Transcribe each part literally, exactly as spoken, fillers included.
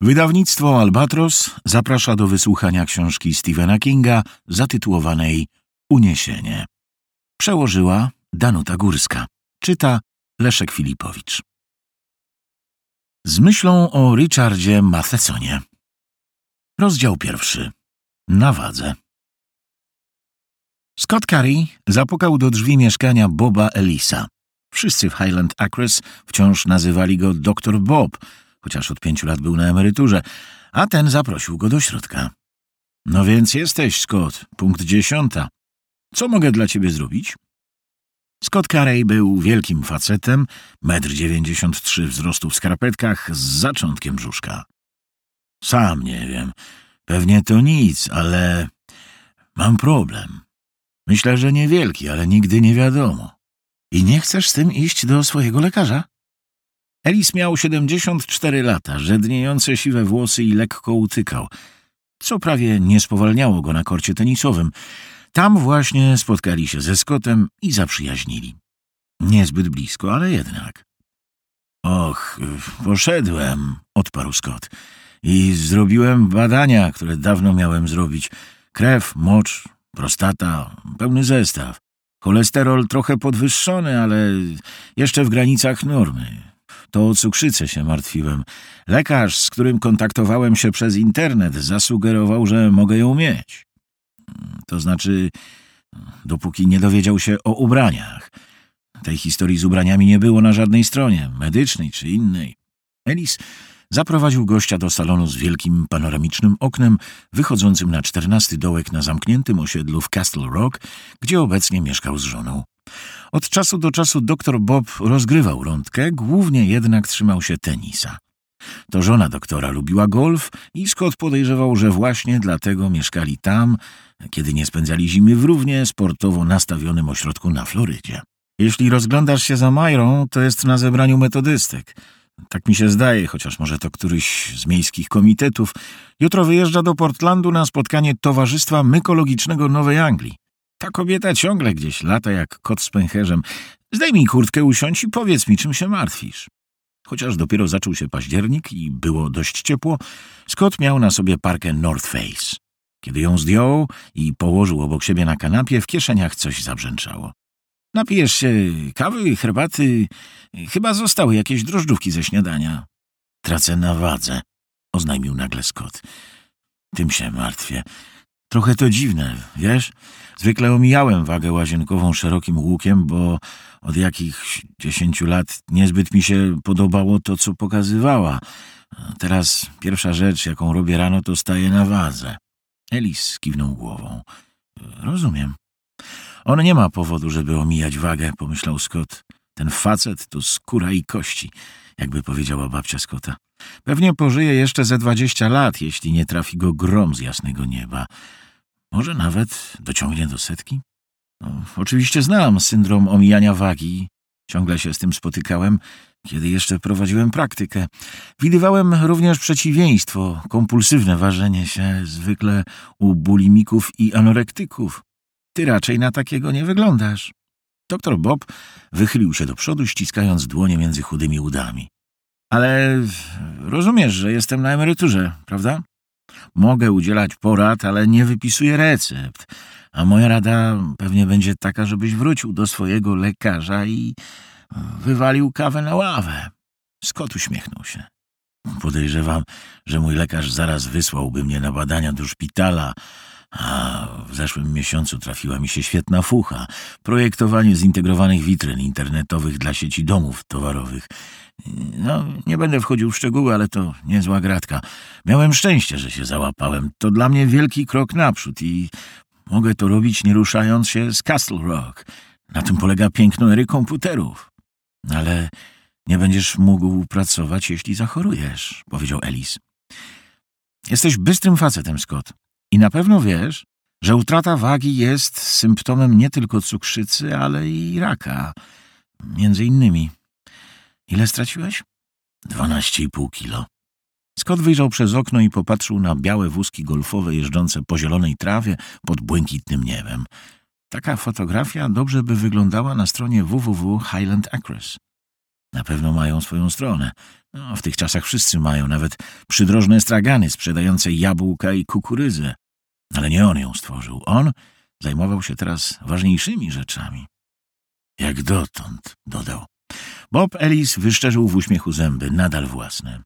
Wydawnictwo Albatros zaprasza do wysłuchania książki Stephena Kinga zatytułowanej Uniesienie. Przełożyła Danuta Górska. Czyta Leszek Filipowicz. Z myślą o Richardzie Mathesonie. Rozdział pierwszy. Na wadze. Scott Carey zapukał do drzwi mieszkania Boba Ellisa. Wszyscy w Highland Acres wciąż nazywali go doktor Bob, chociaż od pięciu lat był na emeryturze, a ten zaprosił go do środka. No więc jesteś, Scott, punkt dziesiąta. Co mogę dla ciebie zrobić? Scott Carey był wielkim facetem, metr dziewięćdziesiąt trzy wzrostu w skarpetkach z zaczątkiem brzuszka. Sam nie wiem, pewnie to nic, ale mam problem. Myślę, że niewielki, ale nigdy nie wiadomo. I nie chcesz z tym iść do swojego lekarza? Ellis miał siedemdziesiąt cztery lata, rzedniejące siwe włosy i lekko utykał, co prawie nie spowalniało go na korcie tenisowym. Tam właśnie spotkali się ze Scottem i zaprzyjaźnili. Niezbyt blisko, ale jednak. Och, poszedłem, odparł Scott, i zrobiłem badania, które dawno miałem zrobić. Krew, mocz, prostata, pełny zestaw. Cholesterol trochę podwyższony, ale jeszcze w granicach normy. To o cukrzycę się martwiłem. Lekarz, z którym kontaktowałem się przez internet, zasugerował, że mogę ją mieć. To znaczy, dopóki nie dowiedział się o ubraniach. Tej historii z ubraniami nie było na żadnej stronie, medycznej czy innej. Ellis zaprowadził gościa do salonu z wielkim panoramicznym oknem wychodzącym na czternasty dołek na zamkniętym osiedlu w Castle Rock, gdzie obecnie mieszkał z żoną. Od czasu do czasu doktor Bob rozgrywał rundkę, głównie jednak trzymał się tenisa. To żona doktora lubiła golf i Scott podejrzewał, że właśnie dlatego mieszkali tam, kiedy nie spędzali zimy w równie sportowo nastawionym ośrodku na Florydzie. Jeśli rozglądasz się za Majrą, to jest na zebraniu metodystek. Tak mi się zdaje, chociaż może to któryś z miejskich komitetów. Jutro wyjeżdża do Portlandu na spotkanie Towarzystwa Mykologicznego Nowej Anglii. Ta kobieta ciągle gdzieś lata jak kot z pęcherzem. Zdejmij kurtkę, usiądź i powiedz mi, czym się martwisz. Chociaż dopiero zaczął się październik i było dość ciepło, Scott miał na sobie parkę North Face. Kiedy ją zdjął i położył obok siebie na kanapie, w kieszeniach coś zabrzęczało. Napijesz się kawy, herbaty, chyba zostały jakieś drożdżówki ze śniadania. Tracę na wadze, oznajmił nagle Scott. Tym się martwię. Trochę to dziwne, wiesz? Zwykle omijałem wagę łazienkową szerokim łukiem, bo od jakichś dziesięciu lat niezbyt mi się podobało to, co pokazywała. Teraz pierwsza rzecz, jaką robię rano, to staję na wadze. Ellis kiwnął głową. Rozumiem. On nie ma powodu, żeby omijać wagę, pomyślał Scott. Ten facet to skóra i kości, jakby powiedziała babcia Scotta. Pewnie pożyje jeszcze ze dwadzieścia lat, jeśli nie trafi go grom z jasnego nieba. Może nawet dociągnie do setki? No, oczywiście znam syndrom omijania wagi. Ciągle się z tym spotykałem, kiedy jeszcze prowadziłem praktykę. Widywałem również przeciwieństwo, kompulsywne ważenie się, zwykle u bulimików i anorektyków. Ty raczej na takiego nie wyglądasz. Doktor Bob wychylił się do przodu, ściskając dłonie między chudymi udami. Ale rozumiesz, że jestem na emeryturze, prawda? Mogę udzielać porad, ale nie wypisuję recept. A moja rada pewnie będzie taka, żebyś wrócił do swojego lekarza i wywalił kawę na ławę. Scott uśmiechnął się. Podejrzewam, że mój lekarz zaraz wysłałby mnie na badania do szpitala, a w zeszłym miesiącu trafiła mi się świetna fucha. Projektowanie zintegrowanych witryn internetowych dla sieci domów towarowych. No, nie będę wchodził w szczegóły, ale to niezła gratka. Miałem szczęście, że się załapałem. To dla mnie wielki krok naprzód i mogę to robić nie ruszając się z Castle Rock. Na tym polega piękno ery komputerów. Ale nie będziesz mógł pracować, jeśli zachorujesz, powiedział Ellis. Jesteś bystrym facetem, Scott. I na pewno wiesz, że utrata wagi jest symptomem nie tylko cukrzycy, ale i raka. Między innymi. Ile straciłeś? Dwanaście i pół kilo. Scott wyjrzał przez okno i popatrzył na białe wózki golfowe jeżdżące po zielonej trawie pod błękitnym niebem. Taka fotografia dobrze by wyglądała na stronie w w w kropka Highland Acres. Na pewno mają swoją stronę. No, w tych czasach wszyscy mają, nawet przydrożne stragany sprzedające jabłka i kukurydzę. Ale nie on ją stworzył. On zajmował się teraz ważniejszymi rzeczami. Jak dotąd, dodał. Bob Ellis wyszczerzył w uśmiechu zęby, nadal własne.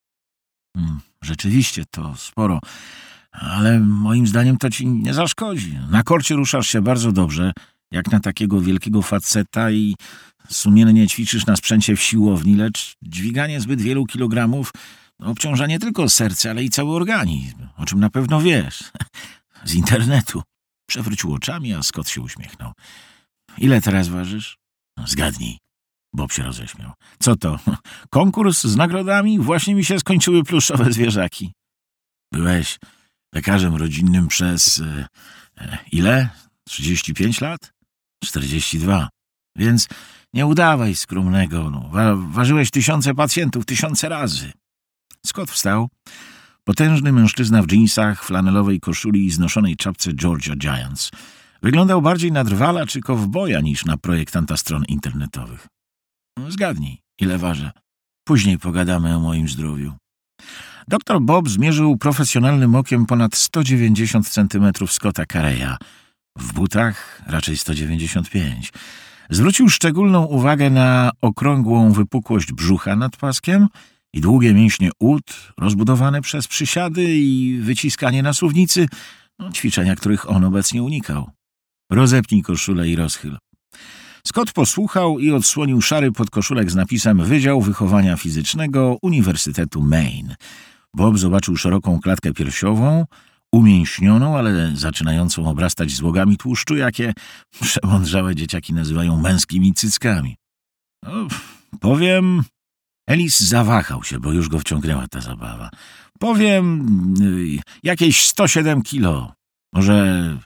Hmm, rzeczywiście to sporo, ale moim zdaniem to ci nie zaszkodzi. Na korcie ruszasz się bardzo dobrze, jak na takiego wielkiego faceta i sumiennie ćwiczysz na sprzęcie w siłowni, lecz dźwiganie zbyt wielu kilogramów obciąża nie tylko serce, ale i cały organizm, o czym na pewno wiesz. Z internetu. Przewrócił oczami, a Scott się uśmiechnął. Ile teraz ważysz? No, zgadnij. Bob się roześmiał. Co to? Konkurs z nagrodami? Właśnie mi się skończyły pluszowe zwierzaki. Byłeś lekarzem rodzinnym przez... E, e, ile? trzydzieści pięć lat? czterdzieści dwa. Więc nie udawaj skromnego. No, wa ważyłeś tysiące pacjentów, tysiące razy. Scott wstał. Potężny mężczyzna w dżinsach, flanelowej koszuli i znoszonej czapce Georgia Giants. Wyglądał bardziej na drwala czy kowboja niż na projektanta stron internetowych. Zgadnij, ile ważę. Później pogadamy o moim zdrowiu. Doktor Bob zmierzył profesjonalnym okiem ponad sto dziewięćdziesiąt centymetrów Scotta Carreya. W butach raczej sto dziewięćdziesiąt pięć. Zwrócił szczególną uwagę na okrągłą wypukłość brzucha nad paskiem i długie mięśnie ud, rozbudowane przez przysiady i wyciskanie na suwnicy, no, ćwiczenia, których on obecnie unikał. Rozepnij koszulę i rozchyl. Scott posłuchał i odsłonił szary podkoszulek z napisem Wydział Wychowania Fizycznego Uniwersytetu Maine. Bob zobaczył szeroką klatkę piersiową, umięśnioną, ale zaczynającą obrastać złogami tłuszczu, jakie przemądrzałe dzieciaki nazywają męskimi cyckami. No, powiem... Ellis zawahał się, bo już go wciągnęła ta zabawa. Powiem... Yy, jakieś sto siedem kilo. Może...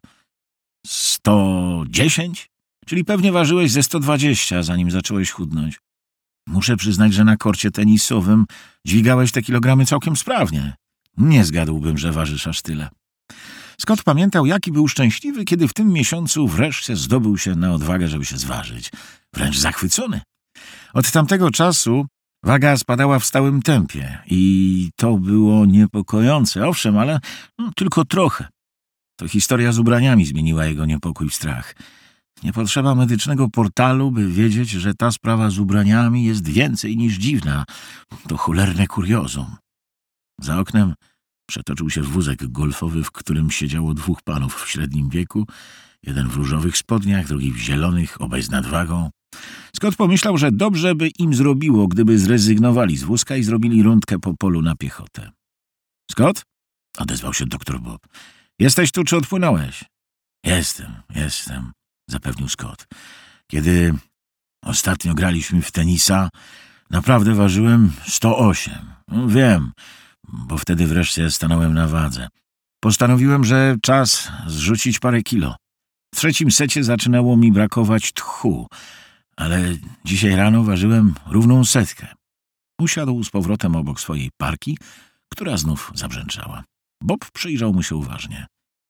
sto dziesięć? Czyli pewnie ważyłeś ze sto dwadzieścia, zanim zacząłeś chudnąć. Muszę przyznać, że na korcie tenisowym dźwigałeś te kilogramy całkiem sprawnie. Nie zgadłbym, że ważysz aż tyle. Scott pamiętał, jaki był szczęśliwy, kiedy w tym miesiącu wreszcie zdobył się na odwagę, żeby się zważyć. Wręcz zachwycony. Od tamtego czasu waga spadała w stałym tempie i to było niepokojące, owszem, ale no, tylko trochę. To historia z ubraniami zmieniła jego niepokój w strach. Nie potrzeba medycznego portalu, by wiedzieć, że ta sprawa z ubraniami jest więcej niż dziwna. To cholerne kuriozum. Za oknem przetoczył się wózek golfowy, w którym siedziało dwóch panów w średnim wieku, jeden w różowych spodniach, drugi w zielonych, obaj z nadwagą. Scott pomyślał, że dobrze by im zrobiło, gdyby zrezygnowali z wózka i zrobili rundkę po polu na piechotę. — Scott? — odezwał się doktor Bob. — Jesteś tu, czy odpłynąłeś? — Jestem, jestem — zapewnił Scott. Kiedy ostatnio graliśmy w tenisa, naprawdę ważyłem sto osiem. No, wiem, bo wtedy wreszcie stanąłem na wadze. Postanowiłem, że czas zrzucić parę kilo. W trzecim secie zaczynało mi brakować tchu, ale dzisiaj rano ważyłem równą setkę. Usiadł z powrotem obok swojej parki, która znów zabrzęczała. Bob przyjrzał mu się uważnie.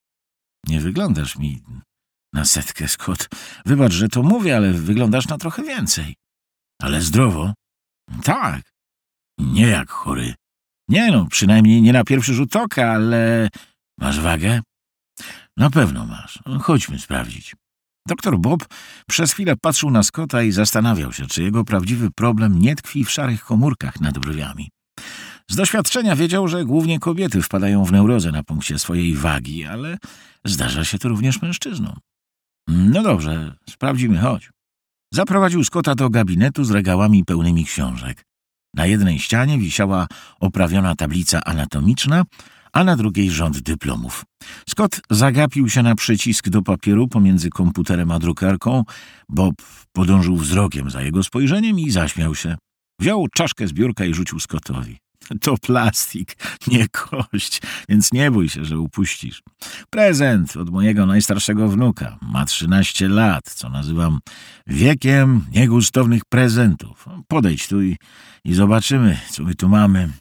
— Nie wyglądasz mi na setkę, Scott. Wybacz, że to mówię, ale wyglądasz na trochę więcej. — Ale zdrowo? — Tak. — Nie jak chory. — Nie no, przynajmniej nie na pierwszy rzut oka, ale... — Masz wagę? — Na pewno masz. Chodźmy sprawdzić. Doktor Bob przez chwilę patrzył na Scotta i zastanawiał się, czy jego prawdziwy problem nie tkwi w szarych komórkach nad brwiami. Z doświadczenia wiedział, że głównie kobiety wpadają w neurozę na punkcie swojej wagi, ale zdarza się to również mężczyznom. No dobrze, sprawdzimy, chodź. Zaprowadził Scotta do gabinetu z regałami pełnymi książek. Na jednej ścianie wisiała oprawiona tablica anatomiczna, a na drugiej rząd dyplomów. Scott zagapił się na przycisk do papieru pomiędzy komputerem a drukarką. Bob podążył wzrokiem za jego spojrzeniem i zaśmiał się. Wziął czaszkę z biurka i rzucił Scottowi. To plastik, nie kość, więc nie bój się, że upuścisz. Prezent od mojego najstarszego wnuka. Ma trzynaście lat, co nazywam wiekiem niegustownych prezentów. Podejdź tu i, i zobaczymy, co my tu mamy.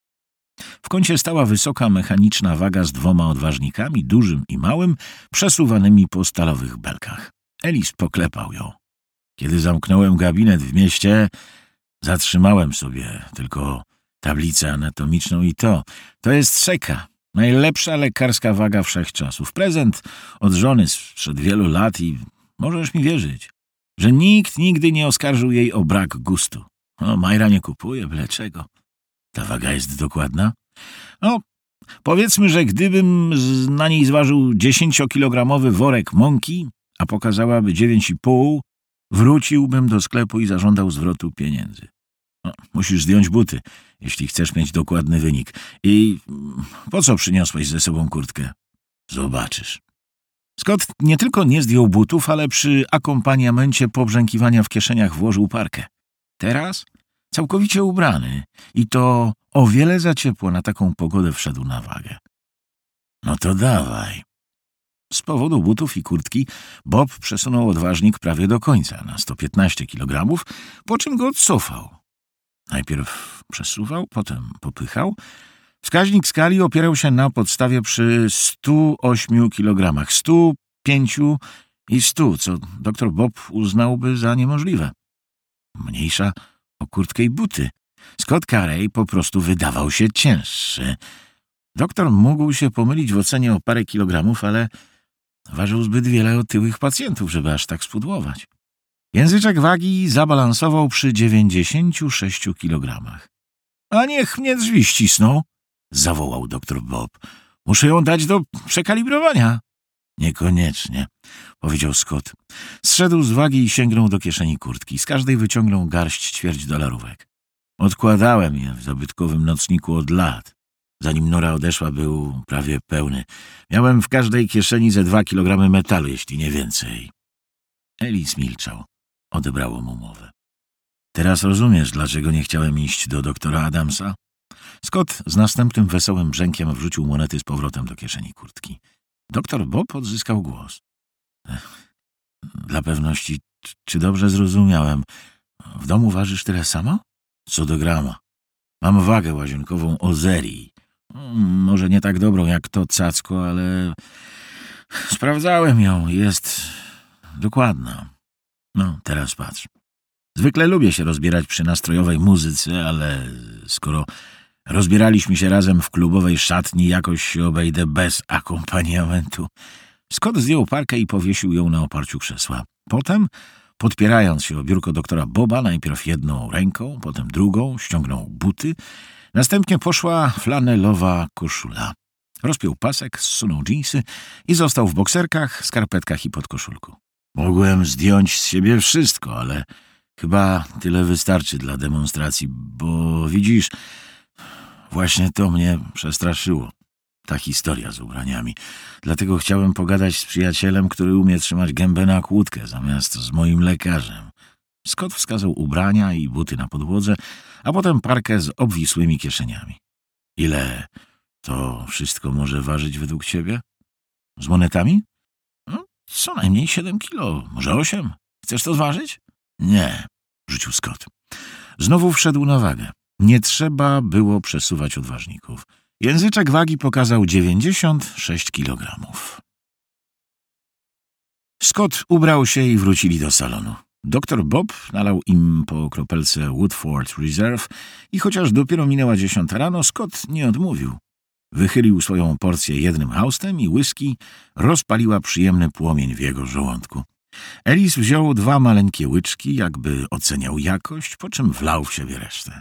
W kącie stała wysoka mechaniczna waga z dwoma odważnikami, dużym i małym, przesuwanymi po stalowych belkach. Ellis poklepał ją. Kiedy zamknąłem gabinet w mieście, Zatrzymałem sobie tylko tablicę anatomiczną i to. To jest Szeka. Najlepsza lekarska waga wszechczasów. Prezent od żony sprzed wielu lat i możesz mi wierzyć, że nikt nigdy nie oskarżył jej o brak gustu. O, Majra nie kupuje byle czego. Ta waga jest dokładna? No, powiedzmy, że gdybym na niej zważył dziesięciokilogramowy worek mąki, a pokazałaby dziewięć i pół, wróciłbym do sklepu i zażądał zwrotu pieniędzy. No, musisz zdjąć buty, jeśli chcesz mieć dokładny wynik. I po co przyniosłeś ze sobą kurtkę? Zobaczysz. Scott nie tylko nie zdjął butów, ale przy akompaniamencie pobrzękiwania w kieszeniach włożył parkę. Teraz całkowicie ubrany i to o wiele za ciepło na taką pogodę wszedł na wagę. No to dawaj. Z powodu butów i kurtki Bob przesunął odważnik prawie do końca, na sto piętnaście kilogramów, po czym go odcofał. Najpierw przesuwał, potem popychał. Wskaźnik skali opierał się na podstawie przy stu ośmiu kilogramach, stu pięciu i stu, co doktor Bob uznałby za niemożliwe. Mniejsza o kurtkę i buty. Scott Carey po prostu wydawał się cięższy. Doktor mógł się pomylić w ocenie o parę kilogramów, ale ważył zbyt wiele otyłych pacjentów, żeby aż tak spudłować. Języczek wagi zabalansował przy dziewięćdziesięciu sześciu kilogramach. — A niech mnie drzwi ścisną! — zawołał doktor Bob. — Muszę ją dać do przekalibrowania. — Niekoniecznie — powiedział Scott. Zszedł z wagi i sięgnął do kieszeni kurtki. Z każdej wyciągnął garść ćwierć dolarówek. Odkładałem je w zabytkowym nocniku od lat. Zanim Nora odeszła, był prawie pełny. Miałem w każdej kieszeni ze dwa kilogramy metalu, jeśli nie więcej. Ellis milczał. Odebrało mu mowę. Teraz rozumiesz, dlaczego nie chciałem iść do doktora Adamsa? Scott z następnym wesołym brzękiem wrzucił monety z powrotem do kieszeni kurtki. Doktor Bob odzyskał głos. Ech, dla pewności, czy dobrze zrozumiałem? W domu ważysz tyle samo? Co do grama. Mam wagę łazienkową Ozerii. Może nie tak dobrą jak to cacko, ale sprawdzałem ją. Jest dokładna. No, teraz patrz. Zwykle lubię się rozbierać przy nastrojowej muzyce, ale skoro rozbieraliśmy się razem w klubowej szatni, jakoś się obejdę bez akompaniamentu. Scott zdjął parkę i powiesił ją na oparciu krzesła. Potem, podpierając się o biurko doktora Boba, najpierw jedną ręką, potem drugą, ściągnął buty. Następnie poszła flanelowa koszula. Rozpiął pasek, zsunął dżinsy i został w bokserkach, skarpetkach i podkoszulku. Mogłem zdjąć z siebie wszystko, ale chyba tyle wystarczy dla demonstracji, bo widzisz, właśnie to mnie przestraszyło. Ta historia z ubraniami. Dlatego chciałem pogadać z przyjacielem, który umie trzymać gębę na kłódkę, zamiast z moim lekarzem. Scott wskazał ubrania i buty na podłodze, a potem parkę z obwisłymi kieszeniami. Ile to wszystko może ważyć według ciebie? Z monetami? No, co najmniej siedem kilo, może osiem. Chcesz to zważyć? Nie, rzucił Scott. Znowu wszedł na wagę. Nie trzeba było przesuwać odważników. Języczek wagi pokazał dziewięćdziesiąt sześć kilogramów. Scott ubrał się i wrócili do salonu. Doktor Bob nalał im po kropelce Woodford Reserve i chociaż dopiero minęła dziesiąta rano, Scott nie odmówił. Wychylił swoją porcję jednym haustem i whisky rozpaliła przyjemny płomień w jego żołądku. Ellis wziął dwa maleńkie łyczki, jakby oceniał jakość, po czym wlał w siebie resztę.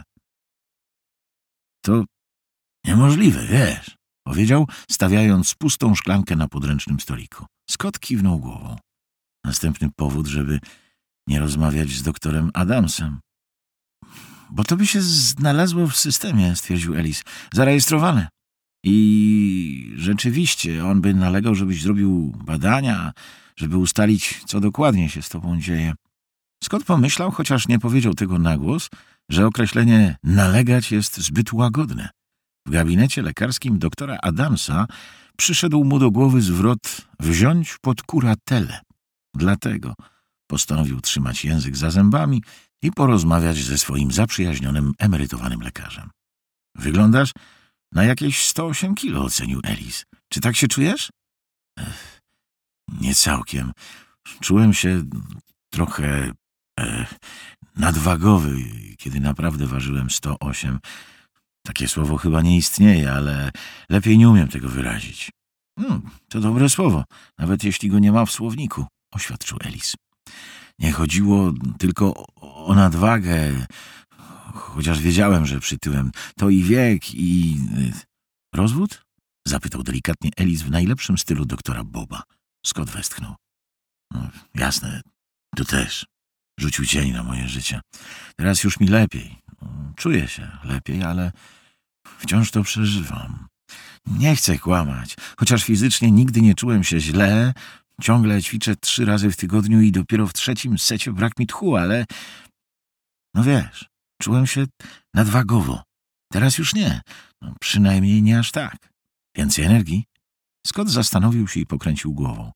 To niemożliwe, wiesz, powiedział, stawiając pustą szklankę na podręcznym stoliku. Scott kiwnął głową. Następny powód, żeby nie rozmawiać z doktorem Adamsem. Bo to by się znalazło w systemie, stwierdził Ellis. Zarejestrowane. I rzeczywiście on by nalegał, żebyś zrobił badania, żeby ustalić, co dokładnie się z tobą dzieje. Scott pomyślał, chociaż nie powiedział tego na głos, że określenie nalegać jest zbyt łagodne. W gabinecie lekarskim doktora Adamsa przyszedł mu do głowy zwrot wziąć pod kuratelę. Dlatego postanowił trzymać język za zębami i porozmawiać ze swoim zaprzyjaźnionym, emerytowanym lekarzem. Wyglądasz na jakieś sto osiem kilo, ocenił Ellis. Czy tak się czujesz? Ech, nie całkiem. Czułem się trochę... Ech, nadwagowy, kiedy naprawdę ważyłem sto osiem. Takie słowo chyba nie istnieje, ale lepiej nie umiem tego wyrazić. Hmm, to dobre słowo, nawet jeśli go nie ma w słowniku, oświadczył Ellis. Nie chodziło tylko o, o nadwagę, chociaż wiedziałem, że przytyłem. To i wiek, i... Rozwód? Zapytał delikatnie Ellis w najlepszym stylu doktora Boba. Scott westchnął. No, jasne, to też. Rzucił cień na moje życie. Teraz już mi lepiej. Czuję się lepiej, ale wciąż to przeżywam. Nie chcę kłamać. Chociaż fizycznie nigdy nie czułem się źle, ciągle ćwiczę trzy razy w tygodniu i dopiero w trzecim secie brak mi tchu, ale... No wiesz, czułem się nadwagowo. Teraz już nie. No, przynajmniej nie aż tak. Więcej energii? Scott zastanowił się i pokręcił głową.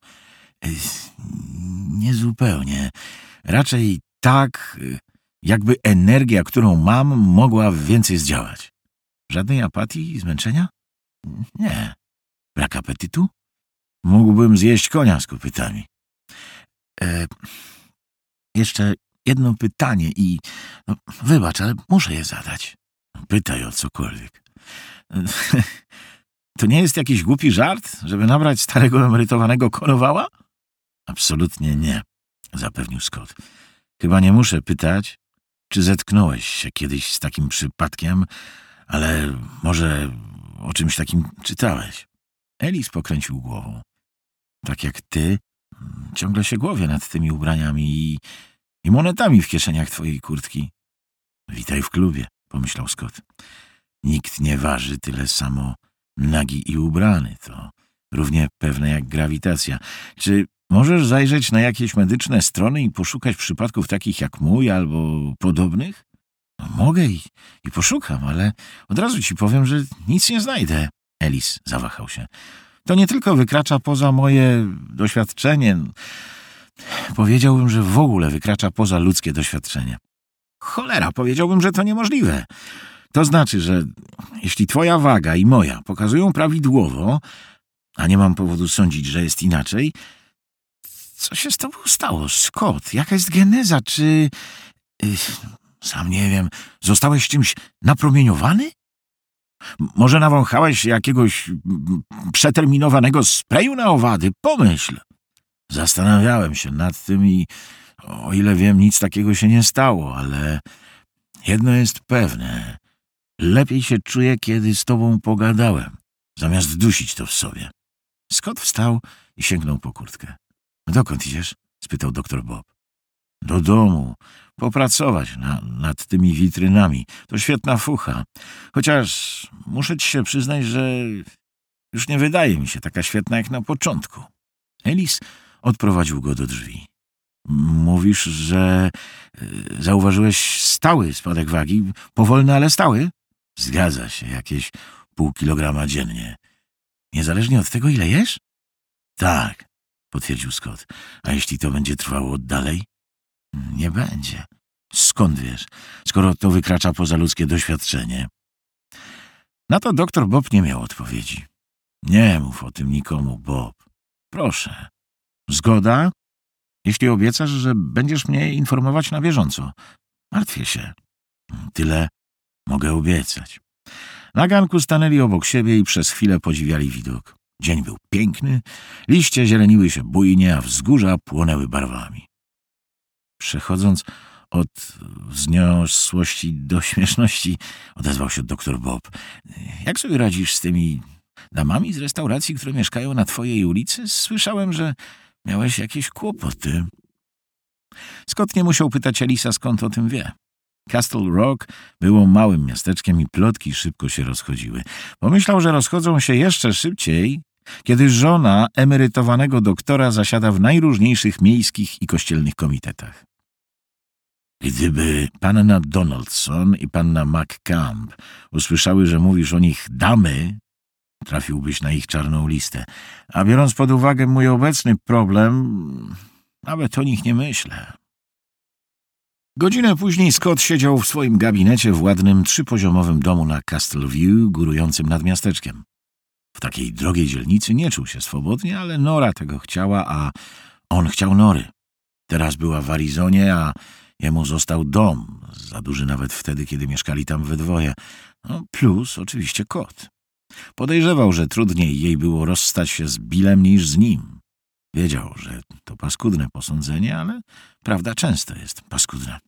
Niezupełnie. Raczej tak, jakby energia, którą mam, mogła więcej zdziałać. Żadnej apatii i zmęczenia? Nie. Brak apetytu? Mógłbym zjeść konia z kopytami. E, jeszcze jedno pytanie i... No, wybacz, ale muszę je zadać. Pytaj o cokolwiek. To nie jest jakiś głupi żart, żeby nabrać starego emerytowanego konowała? Absolutnie nie, zapewnił Scott. Chyba nie muszę pytać, czy zetknąłeś się kiedyś z takim przypadkiem, ale może o czymś takim czytałeś. Ellis pokręcił głową. Tak jak ty, ciągle się głowię nad tymi ubraniami i, i monetami w kieszeniach twojej kurtki. Witaj w klubie, pomyślał Scott. Nikt nie waży tyle samo nagi i ubrany. To równie pewne jak grawitacja. Czy możesz zajrzeć na jakieś medyczne strony i poszukać przypadków takich jak mój albo podobnych? No, mogę i, i poszukam, ale od razu ci powiem, że nic nie znajdę. Ellis zawahał się. To nie tylko wykracza poza moje doświadczenie. Powiedziałbym, że w ogóle wykracza poza ludzkie doświadczenie. Cholera, powiedziałbym, że to niemożliwe. To znaczy, że jeśli twoja waga i moja pokazują prawidłowo, a nie mam powodu sądzić, że jest inaczej, co się z tobą stało, Scott? Jaka jest geneza? Czy... Yy, sam nie wiem. Zostałeś czymś napromieniowany? Może nawąchałeś jakiegoś przeterminowanego sprayu na owady? Pomyśl. Zastanawiałem się nad tym i o ile wiem, nic takiego się nie stało, ale jedno jest pewne. Lepiej się czuję, kiedy z tobą pogadałem, zamiast dusić to w sobie. Scott wstał i sięgnął po kurtkę. Dokąd idziesz? Spytał doktor Bob. Do domu. Popracować na, nad tymi witrynami. To świetna fucha. Chociaż muszę ci się przyznać, że już nie wydaje mi się taka świetna jak na początku. Ellis odprowadził go do drzwi. Mówisz, że zauważyłeś stały spadek wagi? Powolny, ale stały? Zgadza się, jakieś pół kilograma dziennie. Niezależnie od tego, ile jesz? Tak, potwierdził Scott. A jeśli to będzie trwało dalej? Nie będzie. Skąd wiesz, skoro to wykracza poza ludzkie doświadczenie? Na to doktor Bob nie miał odpowiedzi. Nie mów o tym nikomu, Bob. Proszę. Zgoda? Jeśli obiecasz, że będziesz mnie informować na bieżąco. Martwię się. Tyle mogę obiecać. Na ganku stanęli obok siebie i przez chwilę podziwiali widok. Dzień był piękny, liście zieleniły się bujnie, a wzgórza płonęły barwami. Przechodząc od wzniosłości do śmieszności, odezwał się doktor Bob. Jak sobie radzisz z tymi damami z restauracji, które mieszkają na twojej ulicy? Słyszałem, że miałeś jakieś kłopoty. Scott nie musiał pytać Ellisa, skąd o tym wie. Castle Rock było małym miasteczkiem i plotki szybko się rozchodziły. Pomyślał, że rozchodzą się jeszcze szybciej, kiedy żona emerytowanego doktora zasiada w najróżniejszych miejskich i kościelnych komitetach. Gdyby panna Donaldson i panna McCamp usłyszały, że mówisz o nich damy, trafiłbyś na ich czarną listę. A biorąc pod uwagę mój obecny problem, nawet o nich nie myślę. Godzinę później Scott siedział w swoim gabinecie w ładnym trzypoziomowym domu na Castle View, górującym nad miasteczkiem. W takiej drogiej dzielnicy nie czuł się swobodnie, ale Nora tego chciała, a on chciał Nory. Teraz była w Arizonie, a Jemu został dom, za duży nawet wtedy, kiedy mieszkali tam we dwoje. No, plus oczywiście kot. Podejrzewał, że trudniej jej było rozstać się z Billem niż z nim. Wiedział, że to paskudne posądzenie, ale prawda często jest paskudna.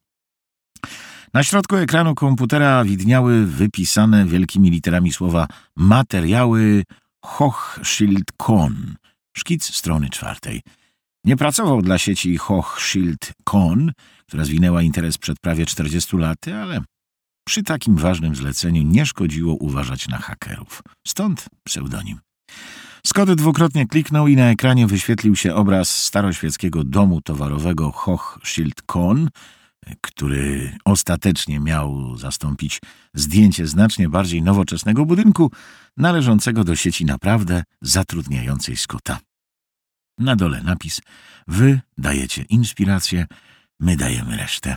Na środku ekranu komputera widniały wypisane wielkimi literami słowa materiały Hochschild-Kohn, szkic strony czwartej. Nie pracował dla sieci Hochschild-Kohn, która zwinęła interes przed prawie czterdziestu laty, ale przy takim ważnym zleceniu nie szkodziło uważać na hakerów. Stąd pseudonim. Scott dwukrotnie kliknął i na ekranie wyświetlił się obraz staroświeckiego domu towarowego Hochschild-Kohn, który ostatecznie miał zastąpić zdjęcie znacznie bardziej nowoczesnego budynku należącego do sieci naprawdę zatrudniającej Scotta. Na dole napis: wy dajecie inspirację, my dajemy resztę.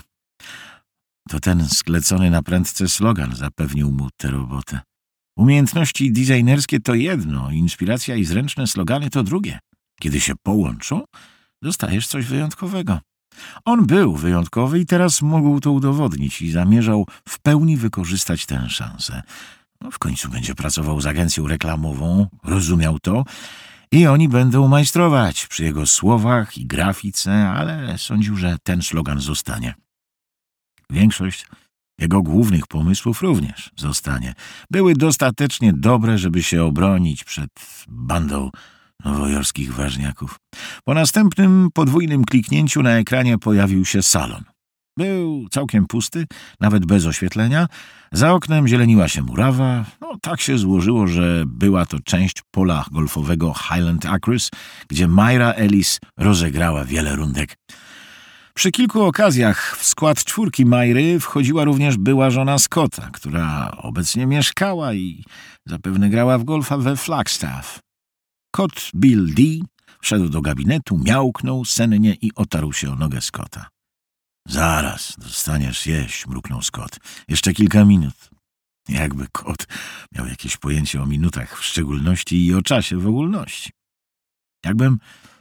To ten sklecony na prędce slogan zapewnił mu tę robotę. Umiejętności designerskie to jedno, inspiracja i zręczne slogany to drugie. Kiedy się połączą, dostajesz coś wyjątkowego. On był wyjątkowy i teraz mógł to udowodnić i zamierzał w pełni wykorzystać tę szansę. No, w końcu będzie pracował z agencją reklamową, rozumiał to, i oni będą majstrować przy jego słowach i grafice, ale sądził, że ten slogan zostanie. Większość jego głównych pomysłów również zostanie. Były dostatecznie dobre, żeby się obronić przed bandą nowojorskich ważniaków. Po następnym podwójnym kliknięciu na ekranie pojawił się salon. Był całkiem pusty, nawet bez oświetlenia. Za oknem zieleniła się murawa. No, tak się złożyło, że była to część pola golfowego Highland Acres, gdzie Myra Ellis rozegrała wiele rundek. Przy kilku okazjach w skład czwórki Myry wchodziła również była żona Scotta, która obecnie mieszkała i zapewne grała w golfa we Flagstaff. Kot Bill D. wszedł do gabinetu, miałknął sennie i otarł się o nogę Scotta. Zaraz dostaniesz jeść, mruknął Scott. Jeszcze kilka minut. Jakby kot miał jakieś pojęcie o minutach w szczególności i o czasie w ogólności. Jakbym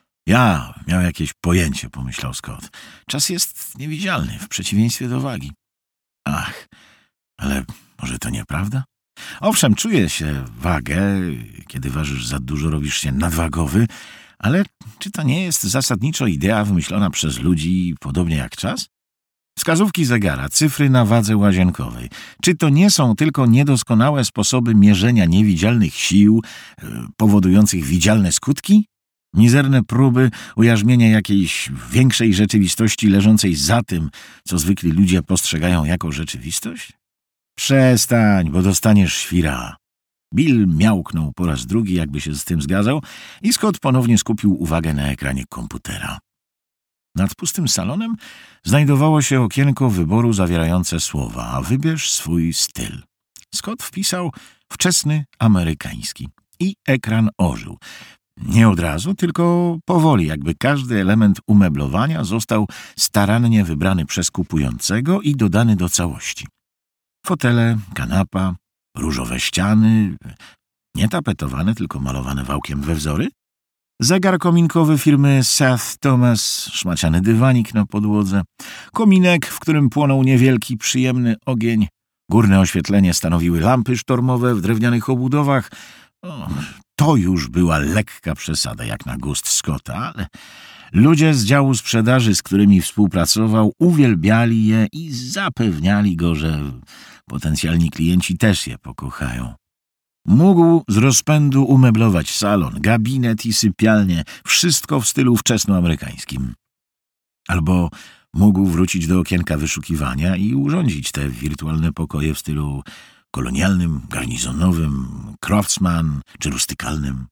ja miał jakieś pojęcie, pomyślał Scott. Czas jest niewidzialny, w przeciwieństwie do wagi. Ach, ale może to nieprawda? Owszem, czuję się wagę, kiedy ważysz za dużo, robisz się nadwagowy, ale czy to nie jest zasadniczo idea wymyślona przez ludzi, podobnie jak czas? Wskazówki zegara, cyfry na wadze łazienkowej. Czy to nie są tylko niedoskonałe sposoby mierzenia niewidzialnych sił, yy, powodujących widzialne skutki? Mizerne próby ujarzmienia jakiejś większej rzeczywistości leżącej za tym, co zwykli ludzie postrzegają jako rzeczywistość? Przestań, bo dostaniesz świra. Bill miałknął po raz drugi, jakby się z tym zgadzał, i Scott ponownie skupił uwagę na ekranie komputera. Nad pustym salonem znajdowało się okienko wyboru zawierające słowa: wybierz swój styl. Scott wpisał wczesny amerykański i ekran ożył. Nie od razu, tylko powoli, jakby każdy element umeblowania został starannie wybrany przez kupującego i dodany do całości. Fotele, kanapa, różowe ściany, nie tapetowane, tylko malowane wałkiem we wzory, zegar kominkowy firmy Seth Thomas, szmaciany dywanik na podłodze, kominek, w którym płonął niewielki, przyjemny ogień, górne oświetlenie stanowiły lampy sztormowe w drewnianych obudowach. O, to już była lekka przesada, jak na gust Scotta, ale ludzie z działu sprzedaży, z którymi współpracował, uwielbiali je i zapewniali go, że potencjalni klienci też je pokochają. Mógł z rozpędu umeblować salon, gabinet i sypialnię, wszystko w stylu wczesnoamerykańskim. Albo mógł wrócić do okienka wyszukiwania i urządzić te wirtualne pokoje w stylu kolonialnym, garnizonowym, craftsman czy rustykalnym.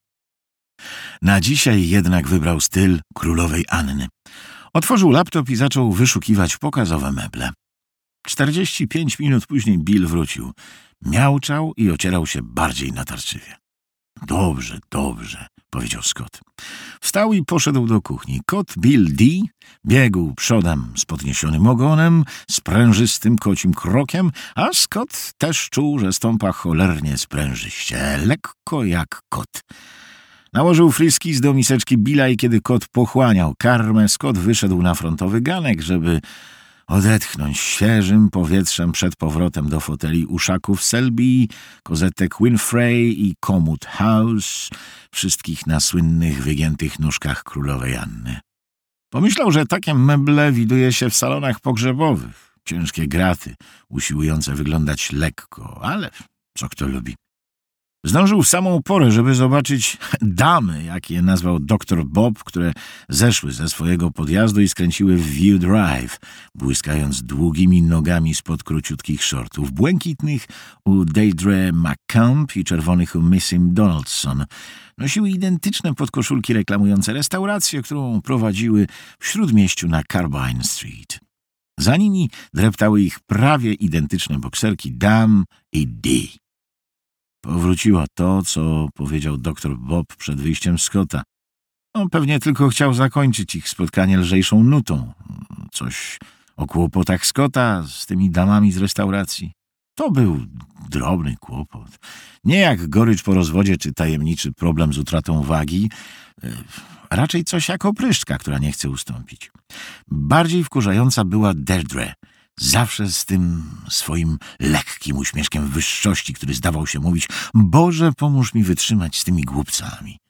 Na dzisiaj jednak wybrał styl królowej Anny. Otworzył laptop i zaczął wyszukiwać pokazowe meble. Czterdzieści pięć minut później Bill wrócił. Miauczał i ocierał się bardziej natarczywie. Dobrze, dobrze, powiedział Scott. Wstał i poszedł do kuchni. Kot Bill D. biegł przodem z podniesionym ogonem, sprężystym kocim krokiem, a Scott też czuł, że stąpa cholernie sprężyście, lekko jak kot. Nałożył friskis do miseczki Billa i kiedy kot pochłaniał karmę, Scott wyszedł na frontowy ganek, żeby odetchnąć świeżym powietrzem przed powrotem do foteli uszaków Selby, kozetek Winfrey i komód House, wszystkich na słynnych, wygiętych nóżkach królowej Anny. Pomyślał, że takie meble widuje się w salonach pogrzebowych. Ciężkie graty, usiłujące wyglądać lekko, ale co kto lubi. Zdążył w samą porę, żeby zobaczyć damy, jak je nazwał doktor Bob, które zeszły ze swojego podjazdu i skręciły w View Drive, błyskając długimi nogami spod króciutkich shortów, błękitnych u Deirdre McCamp i czerwonych u Missy Donaldson. Nosiły identyczne podkoszulki reklamujące restaurację, którą prowadziły w śródmieściu na Carbine Street. Za nimi dreptały ich prawie identyczne bokserki Dam i Dee. Powróciło to, co powiedział doktor Bob przed wyjściem Scotta. On pewnie tylko chciał zakończyć ich spotkanie lżejszą nutą. Coś o kłopotach Scotta z tymi damami z restauracji. To był drobny kłopot. Nie jak gorycz po rozwodzie czy tajemniczy problem z utratą wagi. Raczej coś jak opryszczka, która nie chce ustąpić. Bardziej wkurzająca była Deirdre. Zawsze z tym swoim lekkim uśmieszkiem wyższości, który zdawał się mówić: Boże, pomóż mi wytrzymać z tymi głupcami.